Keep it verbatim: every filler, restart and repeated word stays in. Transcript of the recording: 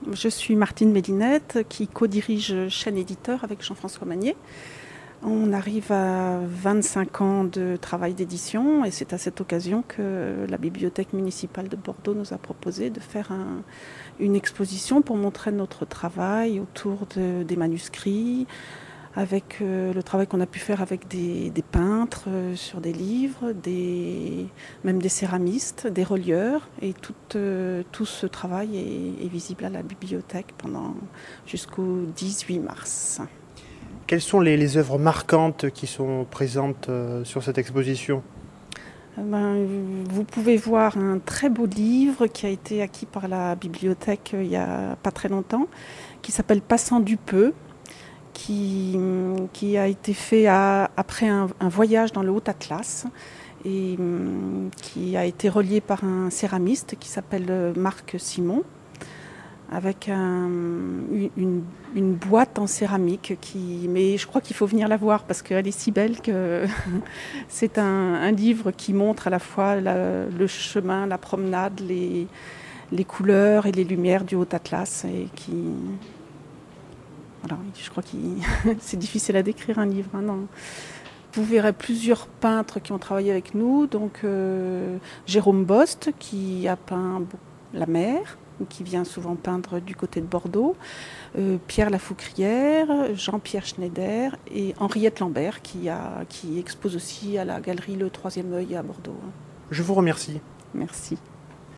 Je suis Martine Mélinette qui co-dirige Chaîne Éditeur avec Jean-François Magnier. On arrive à vingt-cinq ans de travail d'édition et c'est à cette occasion que la Bibliothèque municipale de Bordeaux nous a proposé de faire un, une exposition pour montrer notre travail autour de, des manuscrits, avec euh, le travail qu'on a pu faire avec des, des peintres euh, sur des livres, des, même des céramistes, des relieurs. Et tout, euh, tout ce travail est, est visible à la bibliothèque pendant jusqu'au dix-huit mars. Quelles sont les, les œuvres marquantes qui sont présentes euh, sur cette exposition ? Ben, vous pouvez voir un très beau livre qui a été acquis par la bibliothèque il n'y a pas très longtemps, qui s'appelle Passant du Peu. Qui, qui a été fait à, après un, un voyage dans le Haut-Atlas et um, qui a été relié par un céramiste qui s'appelle Marc Simon, avec un, une, une boîte en céramique. Qui, mais je crois qu'il faut venir la voir parce qu'elle est si belle que c'est un, un livre qui montre à la fois la, le chemin, la promenade, les, les couleurs et les lumières du Haut-Atlas et qui... Voilà, je crois que c'est difficile à décrire un livre. Hein, non. Vous verrez plusieurs peintres qui ont travaillé avec nous. Donc euh, Jérôme Bost qui a peint la mer, qui vient souvent peindre du côté de Bordeaux. Euh, Pierre Lafoucrière, Jean-Pierre Schneider et Henriette Lambert qui, a, qui expose aussi à la galerie Le Troisième Œil à Bordeaux. Je vous remercie. Merci.